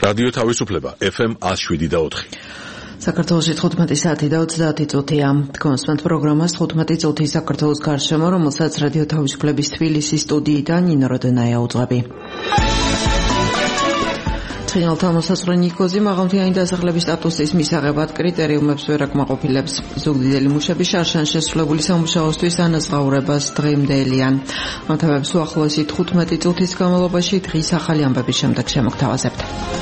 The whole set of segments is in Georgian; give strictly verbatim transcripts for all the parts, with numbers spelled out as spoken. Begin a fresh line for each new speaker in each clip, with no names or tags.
რადიო თავისუფლება ეფ ემ one oh seven და four.
საქართველოში თხუთმეტი საათი და ოცდაათი წუთია. კონსტანტ პროგრამას თხუთმეტი წუთი საქართველოს გარშემო, რომელსაც რადიო თავისუფლების თბილისის სტუდიიდან ნინო როდენაია უძღვები. ცხინვალთა მოსაზღვრე ნიკოზი მაღალმთიანი დასახლების სტატუსის მისაღებად კრიტერიუმებს ვერ აკმაყოფილებს. ზუგდიდელი მუშები შარშან შესრულებული სამუშაოსთვის ანაზღაურებას დღემდეელიან. ამ თემებს უახლოესი თხუთმეტი წუთის განმავლობაში დღის ახალი ამბების შემდეგ შემოგთავაზებთ.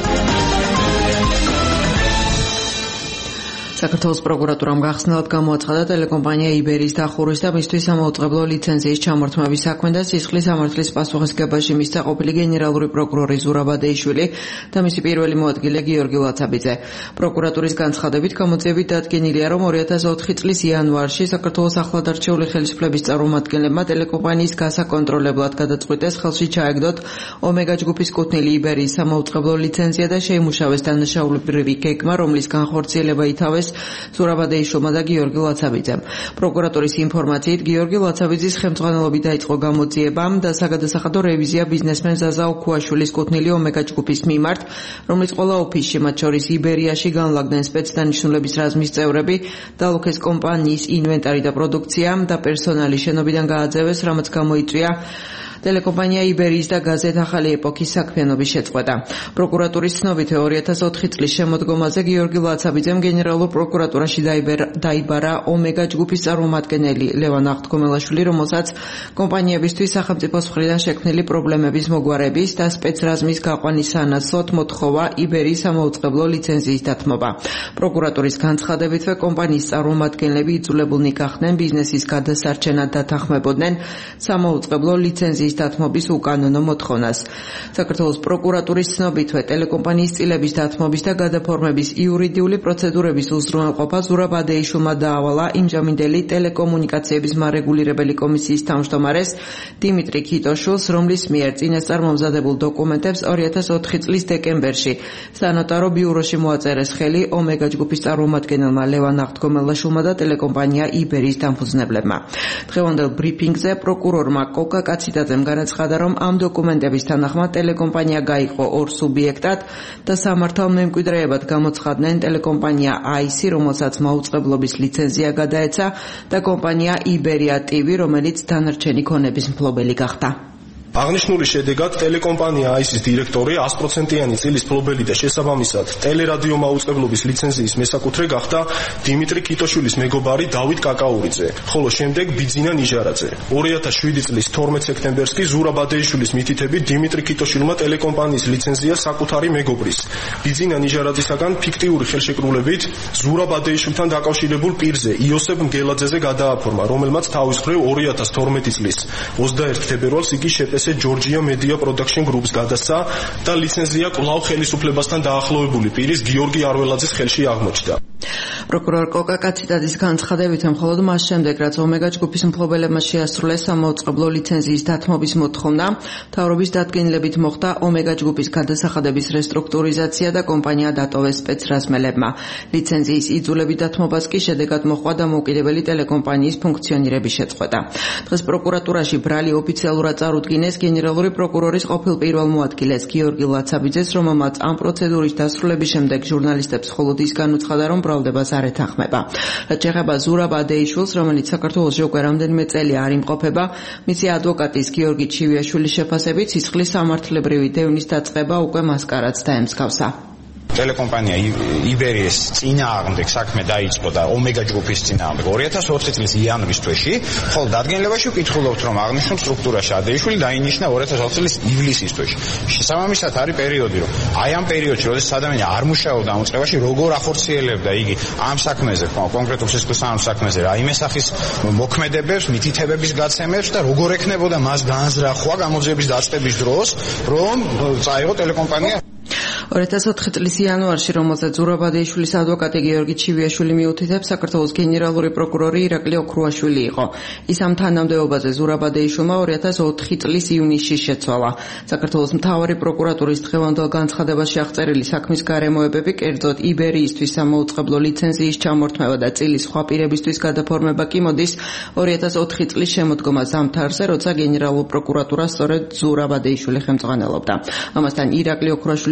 საქართველოს პროკურატურამ გახსნელად გამოაცხადა ტელეკომპანია იბერის დახურვის და მისთვის სამაუწყებლო ლიცენზიის ჩამორთმევის საქმე და სისხლის სამართლის პასუხისგებაში მისცა ყოფილი გენერალური პროკურორი ზურაბ ადეიშვილი და მისი პირველი მოადგილე გიორგი ლაცაბიძე. პროკურატურის განცხადებით გამოძიებით დადგენილია, რომ ორი ათას ოთხი წლის იანვარში საქართველოს ახლად არჩეული ხელისუფლების წარმომადგენლებმა ტელეკომპანიის გასაკონტროლებლად გადაწყვიტეს ხელში ჩაეგდოთ ომეგა ჯგუფის კუთვნილი იბერის სამაუწყებლო ლიცენზია და შეიმუშავეს დანაშაულებრივი გეგმა, რომლის განხორციელება ითავეს ზურაბ ადეიშვილმა და გიორგი ლაცაბიძემ. პროკურატურის ინფორმაციით გიორგი ლაცაბიძის ხელმძღვანელობით დაიწყო გამოძიება და საგადასახადო რევიზია ბიზნესმენ ზაზა ოქუაშვილის კუთვნილი ომეგა ჯგუფის მიმართ, რომლის ყველა ოფისში, მათ შორის იბერიაში განლაგდნენ სპეცდანიშნულების რაზმის წევრები, დალუქეს კომპანიის ინვენტარი და პროდუქცია და პერსონალი შენობიდან გააძევეს, რამაც გამოიწვია ტელეკომპანია იბერიის და გაზეთ ახალი ეპოქის საქმიანობის შეწყვეტა. პროკურატურის ცნობით ორი ათას ოთხი წლის შემოდგომაზე გიორგი ლაცაბიძემ გენერალურ პროკურატურაში დაიბარა ომეგა ჯგუფის წარმომადგენელი ლევან აღთქმელაშვილი, რომელსაც კომპანიებისთვის სახელმწიფოს მხრიდან შექმნილი პრობლემების მოგვარების და სპეცრაზმის გაყვანის სანაცვლოდ მოთხოვა იბერიის სამაუწყებლო ლიცენზიის დათმობა. პროკურატურის განცხადებითვე კომპანიის წარმომადგენლები იძულებულნი გახდნენ ბიზნესის გადასარჩენად დათანხმებოდნენ სამაუწყებლო ლიცენზიის დათმობის უკანონო მოთხოვნას. საქართველოს პროკურატურის ცნობითვე ტელეკომპანიის წილების დათმობის და გადაფორმების იურიდიული პროცედურების უზრუნველყოფა ზურაბ ადეიშვილმა დაავალა იმჟამინდელი ტელეკომუნიკაციების მარეგულირებელი კომისიის თავმჯდომარეს დიმიტრი ქიტოშვილს, რომლის მიერ წინასწარ მომზადებულ დოკუმენტებს ორი ათას ოთხი წლის დეკემბერში სანოტარო ბიუროში მოაწერეს ხელი ომეგა ჯგუფის წარმომადგენელმა ლევან აღთქმელაშვილმა და ტელეკომპანია იბერის დამფუძნებლებმა. დღევანდელ ბრიფინგზე პროკურორმა კოკა კაციდაძემ განაცხადა, რომ ამ დოკუმენტების თანახმად ტელეკომპანია გაიყო ორ სუბიექტად და სამართალ მემკვიდრეებად გამოცხადნენ ტელეკომპანია აისი, რომელსაც მაუწყებლობის ლიცენზია გადაეცა და კომპანია იბერია ტივი, რომელიც დანარჩენი ქონების მფლობელი გახდა.
აღნიშნული შედეგად ტელეკომპანია აისის დირექტორი one hundred percent-იანი წილის მფლობელი და შესაბამისად ტელერადიო მაუწყებლობის ლიცენზიის მესაკუთრე გახდა დიმიტრი ქიტოშვილის მეგობარი დავით კაკაურიძე, ხოლო შემდეგ ბიძინა ნიჟარაძე. ორი ათას შვიდი წლის თორმეტ სექტემბერს კი ზურაბ ადეიშვილის მითითებით დიმიტრი ქიტოშვილმა ტელეკომპანიის ლიცენზია საკუთარი მეგობრის ბიძინა ნიჟარაძისაგან ფიქტიური ხელშეკრულებით ზურაბ ადეიშვილთან დაკავშირებულ პირზე იოსებ მგელაძეზე გადააფორმა, რომელმაც თავის მხრივ ორი ათას თორმეტი წლის ოცდაერთი თებერვალს იგი შეპ ესე ჯორჯია მედია პროდაქშენ გრუპს გადასცა და ლიცენზია კვლავ ხელისუფლებასთან დაახლოებული პირის გიორგი არველაძის ხელში აღმოჩნდა.
პროკურორ კოკა კაციდაძის განცხადებით, მხოლოდ მას შემდეგ, რაც ომეგა ჯგუფის მფლობელებმა შეასრულეს სამაუწყებლო ლიცენზიის დათმობის მოთხოვნა, მთავრობის დადგენილებით მოხდა ომეგა ჯგუფის გადასახადების რესტრუქტურიზაცია და კომპანია დატოვეს სპეცრაზმელებმა. ლიცენზიის იძულებით დათმობას კი შედეგად მოჰყვა დამოუკიდებელი ტელეკომპანიის ფუნქციონირების შეწყვეტა. დღეს პროკურატურაში ბრალი ოფიციალურად წარუდგინეს გენერალური პროკურორის ყოფილ პირველ მოადგილეს გიორგი ლაცაბიძეს, რომელმაც ამ პროცედურის დასრულების შემდეგ ჟურნალისტებს მხოლოდ ის განუცხადა, რომ ბრალდებას არ ეთანხმება. რაც შეეხება ზურაბ ადეიშვილს, რომელიც საქართველოში უკვე რამდენიმე წელი არ იმყოფება, მისი ადვოკატის გიორგი ჩივიაშვილის შეფასებით სისხლის სამართლებრივი დევნის დაწყება უკვე მასკარადს დაემსგავსა.
ტელეკომპანია იბერიის წინააღმდეგ საქმე დაიწყო და ომეგა ჯგუფის წინააღმდეგ ორი ათას ოთხი წლის იანვრის თვეში, ხოლო დადგენილებაში ვკითხულობთ, რომ აღნიშნულ სტრუქტურაში ადეიშვილი დაინიშნა ორი ათას ოთხი წლის ივლისის თვეში. შესაბამისად არის პერიოდი, რომ აი ამ პერიოდში, როდესაც ადამიანი არ მუშაობდა ამ უწყებაში, როგორ ახორციელებდა იგი ამ საქმეზე, კონკრეტულ სისხლის სამართლის საქმეზე, რაიმე სახის მოქმედებებს, მითითებების გაცემებს და როგორ ექნებოდა მას განზრახვა გამოძიების დაწყების დროს, რომ წაიღო ტელეკომპანია
ორი ათას ოთხი წლის იანვარში, რომელზეც ზურაბ ადეიშვილის ადვოკატი გიორგი ჩივიაშვილი მიუთითებს, საქართველოს გენერალური პროკურორი ირაკლი ოქრუაშვილი იყო. ის ამ თანამდებობაზე ზურაბ ადეიშვილმა ორი ათას ოთხი წლის ივნისში შეცვალა. საქართველოს მთავარი პროკურატურის დღევანდელ განცხადებაში აღწერილი საქმის გარემოებები, კერძოდ იბერიისთვის სამაუწყებლო ლიცენზიის ჩამორთმევა და წილის სხვა პირებისთვის გადაფორმება კი მოდის ორი ათას ოთხი წლის შემოდგომა ზამთარზე, როცა გენერალურ პროკურატურას სწორედ ზურაბ ადეიშვილი ხელმძღვანელობდა. ამასთან ირაკლი ოქრუაშვილის პასუხი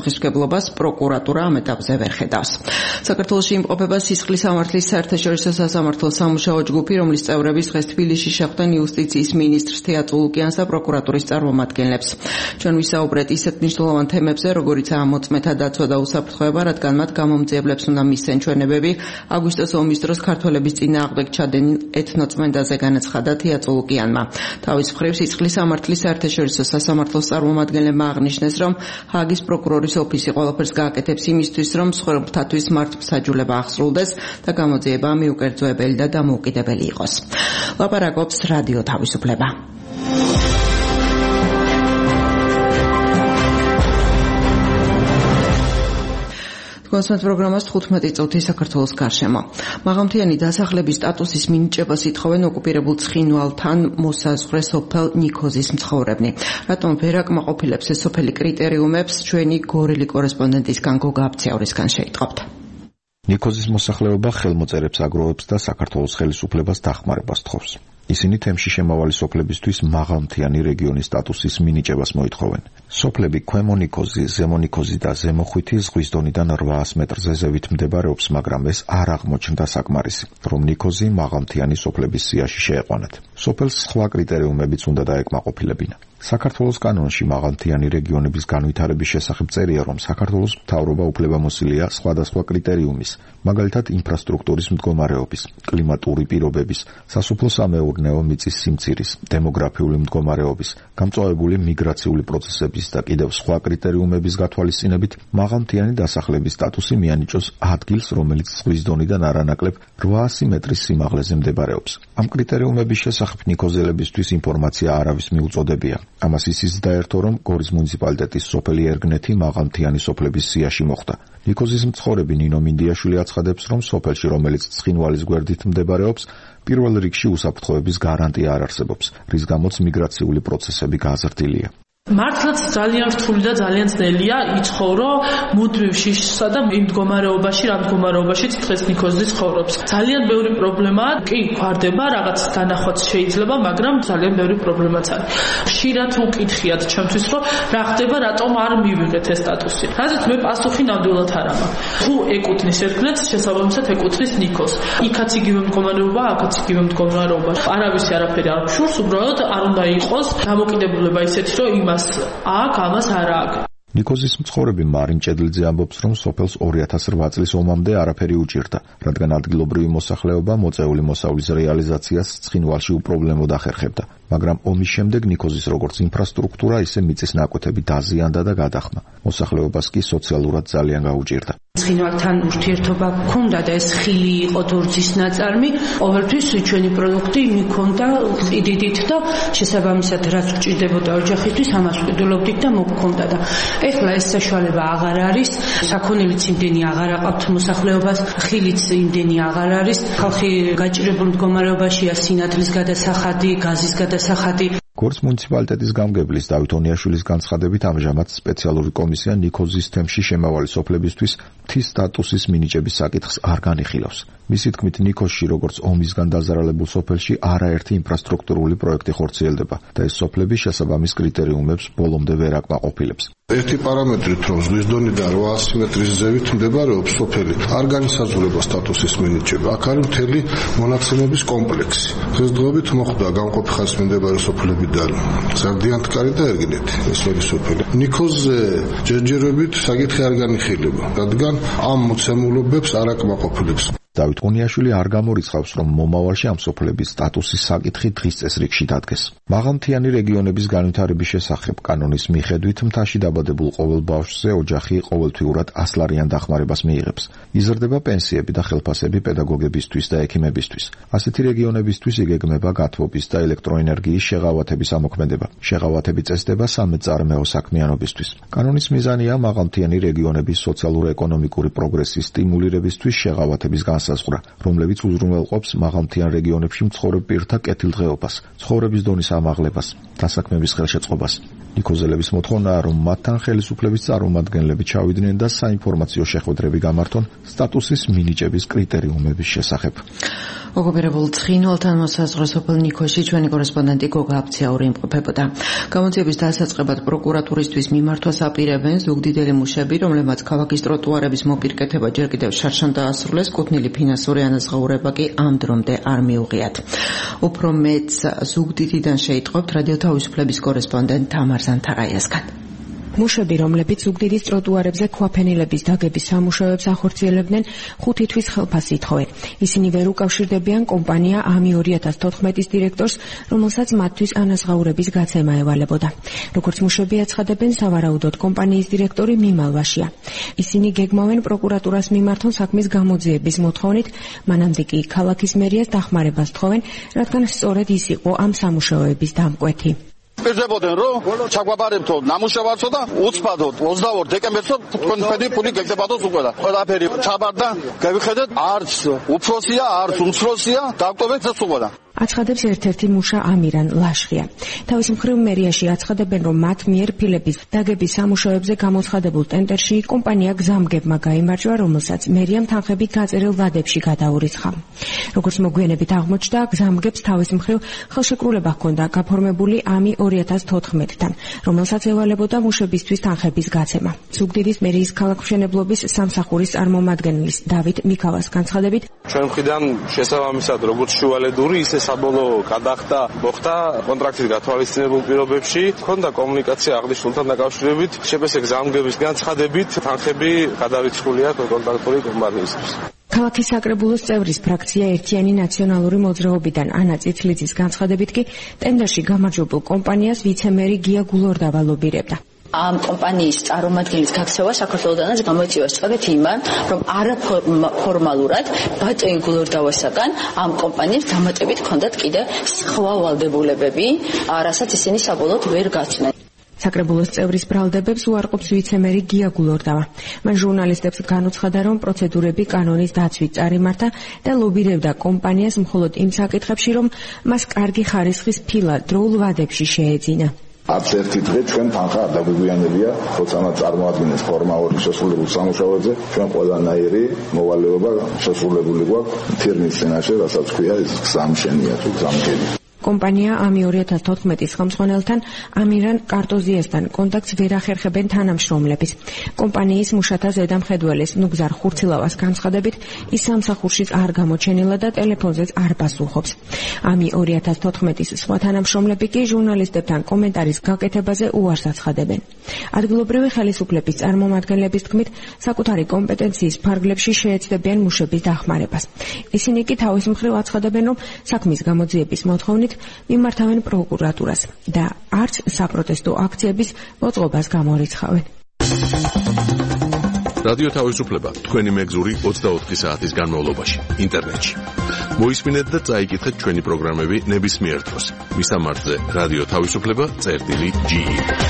პასუხისმგებლობას პროკურატურა ამ ეტაპზე ვერ ხედავს. საქართველოში იმყოფება სისხლის სამართლის საერთაშორისო სასამართლო სამუშაო ჯგუფი, რომლის წევრები დღეს თბილისში შეხვდნენ იუსტიციის მინისტრს თეატ ულუკიანს და პროკურატურის წარმომადგენლებს. ჩვენ ვისაუბრეთ ისეთ მნიშვნელოვან თემებზე, როგორიცაა მოწმეთა დაცვა და უსაფრთხოება, რადგან მათ გამომძიებლებს უნდა მისცენ ჩვენებები. აგვისტოს ომის დროს ქართველების წინააღმდეგ ჩადენილ ეთნოწმენდაზე განაცხადა თეატ ულუკიანმა. თავის მხრივ სისხლის სამართლის საერთაშორისო სასამართლოს წარმომადგენლებმა აღნიშნეს, რომ ჰააგის პროკურორის ოფისი ყველაფერს გააკეთებს იმისთვის, რომ მსხვერპლთათვის მართლმსაჯულება აღსრულდეს და გამოძიება მიუკერძოებელი და დამოუკიდებელი იყოს. ლაპარაკობს რადიო თავისუფლება. კონსულტ პროგრამას თხუთმეტი წუთი საქართველოს გარშემო. მაღალმთიანი დასახლების სტატუსის მინიჭებას ითხოვენ ოკუპირებულ ცხინვალთან მოსაზღვრე სოფელ ნიქოზის მცხოვრებნი. რატომ ვერ აკმაყოფილებს ეს სოფელი კრიტერიუმებს, ჩვენი გორელი კორესპონდენტისგან გოგა აბციაურისგან შეიტყობთ.
ნიქოზის მოსახლეობა ხელმოწერებს აგროვებს და საქართველოს ხელისუფლებას დახმარებას თხოვს. ისინი თემში შემავალი სოფლებისთვის მაღალმთიანი რეგიონის სტატუსის მინიჭებას მოითხოვენ. სოფლები ქვემო ნიქოზი, ზემო ნიქოზი და ზემო ხვითი ზღვის დონიდან რვაას მეტრზე ზევით მდებარეობს, მაგრამ ეს არ აღმოჩნდა საკმარისი, რომ ნიქოზი მაღალმთიანი სოფლების სიაში შეეყვანათ. სოფელს სხვა კრიტერიუმებიც უნდა დაეკმაყოფილებინა. საქართველოს კანონში მაღალმთიანი რეგიონების განვითარების შესახებ წერია, რომ საქართველოს მთავრობა უფლებამოსილია სხვადასხვა კრიტერიუმის, მაგალითად ინფრასტრუქტურის მდგომარეობის, კლიმატური პირობების, სასოფლო-სამეურნეო მიწის სიმცირის, დემოგრაფიული მდგომარეობის, გამწვავებული მიგრაციული პროცესების და კიდევ სხვა კრიტერიუმების გათვალისწინებით მაღალმთიანი დასახლების სტატუსი მიანიჭოს ადგილს, რომელიც ზღვის დონიდან არანაკლებ რვაასი მეტრის სიმაღლეზე მდებარეობს. ამ კრიტერიუმების შესახებ ნიქოზელებისთვის ინფორმაცია არავის მიუწოდებია. ამას ისიც დაერთო, რომ გორის მუნიციპალიტეტის სოფელი ერგნეთი მაღალმთიანი სოფლების სიაში მოხვდა. ნიქოზის მცხოვრები ნინო მინდიაშვილი აცხადებს, რომ სოფელში, რომელიც ცხინვალის გვერდით მდებარეობს, პირველ რიგში უსაფრთხოების გარანტია არ არსებობს, რის გამოც მიგრაციული პროცესები გაზრდილია.
მართლაც ძალიან რთული და ძალიან ძნელია იცხოვრო მუდმივ შიშსა და იმ მდგომარეობაში, რა მდგომარეობაშიც დღეს ნიქოზი ცხოვრობს. ძალიან ბევრი პრობლემაა, კი გვარდება, რაღაც დანახვაც შეიძლება, მაგრამ ძალიან ბევრი პრობლემაც არის. ხშირად უკითხიათ ჩემთვის, რომ რა ხდება, რატომ არ მივიღეთ ეს სტატუსი. რადგან მე პასუხი ნამდვილად არ მაქვს. თუ ეკუთვნის ერგნეთს, შესაბამისად ეკუთვნის ნიქოზს. იქაც იგივე მდგომარეობა, აქაც იგივე მდგომარეობა. არავისი არაფერი არ გშურს, უბრალოდ არ უნდა იყოს დამოკიდებულება ისეთი, რომ იმას აქ ამას არ აქვს.
ნიქოზის მცხოვრები მარინ ჭედლიძე ამბობს, რომ სოფელს ორი ათას რვა წლის ომამდე არაფერი უჭირდა, რადგან ადგილობრივი მოსახლეობა მოწეული მოსავლის რეალიზაციას ცხინვალში უპრობლემოდ ახერხებდა. მაგრამ ომის შემდეგ ნიქოზის როგორც ინფრასტრუქტურა, ისე მიწის ნაკვეთები დაზიანდა და გადახმა. მოსახლეობას კი სოციალურად ძალიან გაუჭირდა.
ცხინვალთან ურთიერთობა ჰქონდა და ეს ხილი იყო დორძის ნაწარმი, ყოველთვის ჩვენი პროდუქტი მიქონდა ყიდიდით და შესაბამისად რაც გჭირდებოდა ოჯახისთვის, ამას ვყიდულობდით და მოგქონდა და ეხლა ეს საშუალება აღარ არის, საქონელიც იმდენი აღარ აყავთ მოსახლეობას, ხილიც იმდენი აღარ არის, ხალხი გაჭირებულ მდგომარეობაშია, სინათლის გადასახადი, გაზის გადასახადი.
გორის მუნიციპალიტეტის გამგებლის დავით ონიაშვილის განცხადებით, ამჟამად სპეციალური კომისია ნიქოზის თემში შემავალი სოფლებისთვის მთის სტატუსის მინიჭების საკითხს არ განიხილავს. მისი თქმით, ნიქოზში როგორც ომისგან დაზარალებულ სოფელში არაერთი ინფრასტრუქტურული პროექტი ხორციელდება და ეს სოფლები შესაბამის კრიტერიუმებს ბოლომდე ვერ აკმაყოფილებს.
ერთი პარამეტრით, რომ ზღვის დონიდან რვაასი მეტრის ზევით მდებარეობს სოფელი, არ განისაზღვრება სტატუსის მინიჭება. აქ არის მთელი მონაცემების კომპლექსი. დღესდღეობით მოხდა გამყოფი ხაზს მიმდებარე სოფლებიდან ზარდიანთკარი და ერგნეთი, ეს ორი სოფელი. ნიქოზზე ჯერჯერობით საკითხი არ განიხილება, რადგან ამ მოცემულობებს არ აკმაყოფილებს. დავით ონიაშვილი არ გამორიცხავს, რომ მომავალში ამ სოფლების სტატუსის საკითხი დღის წესრიგში დადგეს. მაღალმთიანი რეგიონების განვითარების შესახებ კანონის მიხედვით მთაში დაბადებულ ყოველ ბავშვზე ოჯახი ყოველთვიურად ას ლარიან დახმარებას მიიღებს. იზრდება პენსიები და ხელფასები პედაგოგებისთვის და ექიმებისთვის. ასეთი რეგიონებისთვის იგეგმება გათბობის და ელექტროენერგიის შეღავათების ამოქმედება. შეღავათები წესდება სამეწარმეო საქმიანობისთვის. კანონის მიზანია მაღალმთიანი რეგიონების სოციალურ-ეკონომიკური პროგრესის სტიმულირებისთვის შეღავათების განსაზღვრა, რომლებიც უზრუნველყოფს მაღალმთიან რეგიონებში მცხოვრებ პირთა კეთილდღეობას, ცხოვრების დონის ამაღლებას, დასაქმების ხელშეწყობას. ნიქოზელების მოთხოვნაა, რომ მათთან ხელისუფლების წარმომადგენლები ჩავიდნენ და საინფორმაციო შეხვედრები გამართონ სტატუსის მინიჭების კრიტერიუმების შესახებ.
ოკუპირებულ ცხინვალთან მოსაზღვრე სოფელ ნიქოში ჩვენი კორესპონდენტი გოგა აფციაური იმყოფებოდა. გამოძიების დასაწყებად პროკურატურისთვის მიმართვას აპირებენ ზუგდიდელი მუშები, რომლებმაც ქალაქის ტროტუარების მოპირკეთება ჯერ კიდევ შარშან დაასრულეს, კუთვნილი ფინანსური ანაზღაურება კი ამ დრომდე არ მიუღიათ. უფრო მეც ზუგდიდიდან შეიტყობთ რადიო თავისუფლების კორესპონდენტ თამარ ზანთარაიასგან.
მუშები, რომლებიც ზუგდიდის ტროტუარებზე ქვაფენილების დაგების სამუშაოებს ახორციელებდნენ, ხუთი თვის ხელფასს ითხოვენ. ისინი ვერ უკავშირდებიან კომპანია ამი ორი ათას თოთხმეტის დირექტორს, რომელსაც მათთვის ანაზღაურების გაცემა ევალებოდა. როგორც მუშები აცხადებენ, სავარაუდოდ კომპანიის დირექტორი მიმალვაშია. ისინი გეგმავენ პროკურატურას მიმართონ საქმის გამოძიების მოთხოვნით, მანამდე კი ქალაქის მერიას დახმარებას თხოვენ, რადგან სწორედ ის იყო ამ სამუშაოების დამკვეთი.
პირდებოდნენ რომ ჩაგვაბარებთო ნამუშევარსო და უცბადოთ ოცდაორ დეკემბერსო თქვენ ფედი პული გეკდებოდოს უკვე და ყველაფერი ჩაბარდა გავიხედეთ არც უფროსია არც უმცროსია დავტოვეთ ეს უკვე და
აცხადებს ერთ-ერთი მუშა ამირან ლაშხია. თავის მხრივ მერიაში აცხადებენ, რომ მათ მიერ ფილების დაგების სამუშაოებზე გამოცხადებულ ტენდერში კომპანია გზამგებმა გაიმარჯვა, რომელსაც მერიამ თანხები გაწერილ ვადებში გადაურიცხა. როგორც მოგვიანებით აღმოჩნდა, გზამგებს თავის მხრივ ხელშეკრულება ჰქონდა გაფორმებული ამი ორი ათას თოთხმეტთან, რომელსაც ევალებოდა მუშებისთვის თანხების გაცემა. ზუგდიდის მერიის ქალაქმშენებლობის სამსახურის წარმომადგენლის დავით მიქავას განცხადებით,
ჩვენ მხრიდან შესაბამისად როგორც შუალედური ისე საბოლოო გადახდა მოხდა კონტრაქტის გათვალისწინებულ პირობებში, ჰქონდა კომუნიკაცია აღნიშნულთან დაკავშირებით, შეფასე გზამგების განცხადებით თანხები გადარიცხულია კონტრაქტული კომპანიისთვის.
ქალაქის საკრებულოს წევრის ფრაქცია ერთიანი ნაციონალური მოძრაობიდან ანა წითლიძის განცხადებით კი ტენდერში გამარჯვებულ კომპანიას ვიცემერი გია გულორდავა ლობირებდა.
ამ კომპანიის წარმომადგენლის გაქცევა საქართველოდანაც გამოიწვია სწორედ იმან, რომ არაფორმალურად ბატონი გულორდავასაგან ამ კომპანიებს დამატებით ჰქონდათ კიდე სხვა ვალდებულებები, რასაც ისინი საბოლოოდ ვერ გაცნენ.
საკრებულოს წევრის ბრალდებებს უარყოფს ვიცემერი გია გულორდავა. მან ჟურნალისტებს განუცხადა, რომ პროცედურები კანონის დაცვით წარიმართა და ლობირებდა კომპანიას მხოლოდ იმ საკითხებში, რომ მას კარგი ხარისხის ფილა დროულ ვადებში შეეძინა.
არც ერთი დღე ჩვენ თანხა არ დაგვიგვიანებია, როცა მათ წარმოადგენს ფორმალური შესრულებულ სამუშაოებზე, ჩვენ ყველანაირი მოვალეობა შესრულებული გვაქვს ფირმის წინაშე, რასაც ქვია ის გზამშენია თუ გზამგები.
კომპანია ამი ორი ათას თოთხმეტის ხელმძღვანელთან ამირან კარტოზიასთან კონტაქტს ვერ ახერხებენ თანამშრომლების. კომპანიის მუშათა ზედამხედველის ნუგზარ ხურცილავას განცხადებით, ის სამსახურშიც არ გამოჩენილა და ტელეფონზეც არ პასუხობს. ამი ორი ათას თოთხმეტის სხვა თანამშრომლები კი ჟურნალისტებთან კომენტარის გაკეთებაზე უარს აცხადებენ. ადგილობრივი ხელისუფლების წარმომადგენლების თქმით, საკუთარი კომპეტენციის ფარგლებში შეეცდებიან მუშების დახმარებას. ისინი კი თავის მხრივ აცხადებენ, რომ საქმის გამოძიების მოთხოვნით მიმართავენ პროკურატურას და არც საპროტესტო აქციების მოწყობას გამორიცხავენ.
რადიო თავისუფლება თქვენი მეგზური ოცდაოთხი საათის განმავლობაში ინტერნეტში. მოისმინეთ და წაიკითხეთ ჩვენი პროგრამები ნებისმიერ დროს. მისამართზე რადიო თავისუფლება წერტილი ჯი.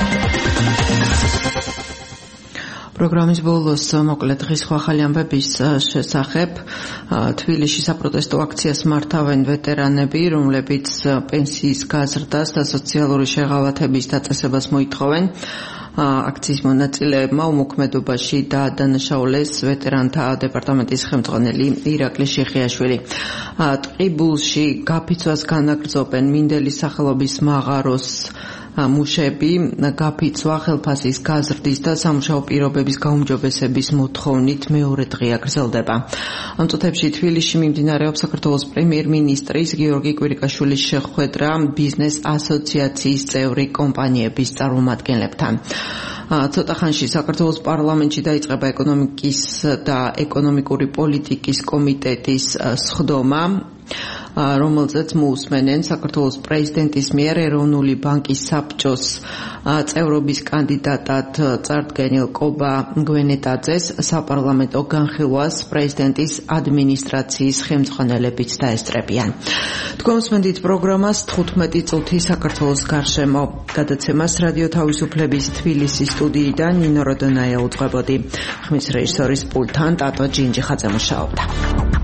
პროგრამის ბოლოს მოკლედ დღის ახალი ამბების შესახებ თბილისში საპროტესტო აქციას მართავენ ვეტერანები, რომლებიც პენსიის გაზრდას და სოციალური შეღავათების დაწესებას მოითხოვენ. აქციის მონაწილეებმა უმოქმედობაში დაადანაშაულეს ვეტერანთა დეპარტამენტის ხელმძღვანელი ირაკლი შიხიაშვილი. ტყიბულში გაფიცვას განაგრძობენ მინდელის სახელობის მაღაროს მუშები, გაფიცვა ხელფასის გაზრდის და სამუშაო პირობების გაუმჯობესების მოთხოვნით მეორე დღე გრძელდება. ამ წუთებში თბილისში მიმდინარეობს საქართველოს პრემიერ-მინისტრის გიორგი კვირიკაშვილის შეხვედრა ბიზნეს ასოციაციის წევრი კომპანიების წარმომადგენლებთან. ცოტა ხანში საქართველოს პარლამენტში დაიწყება ეკონომიკის და ეკონომიკური პოლიტიკის კომიტეტის სხდომა, რომელზეც მოусმენენ საქართველოს პრეზიდენტის მიერ ეროვნული ბანკის საბჭოს წევრობის კანდიდატად წარდგენილ კობა გვენეტაძეს საპარლამენტო განხილვას პრეზიდენტის ადმინისტრაციის ხელმძღვანელებიც დაესწრებიან. თქვენ უსმენთ პროგრამას თხუთმეტი წუთი საქართველოს გარშემო. გადაცემას რადიო თავისუფლების თბილისის სტუდიიდან ნინო როდონაია უძღვებოდი. ხმის რეჟისორის პულტთან ტატო ჯინჯიხაძე მუშაობდა.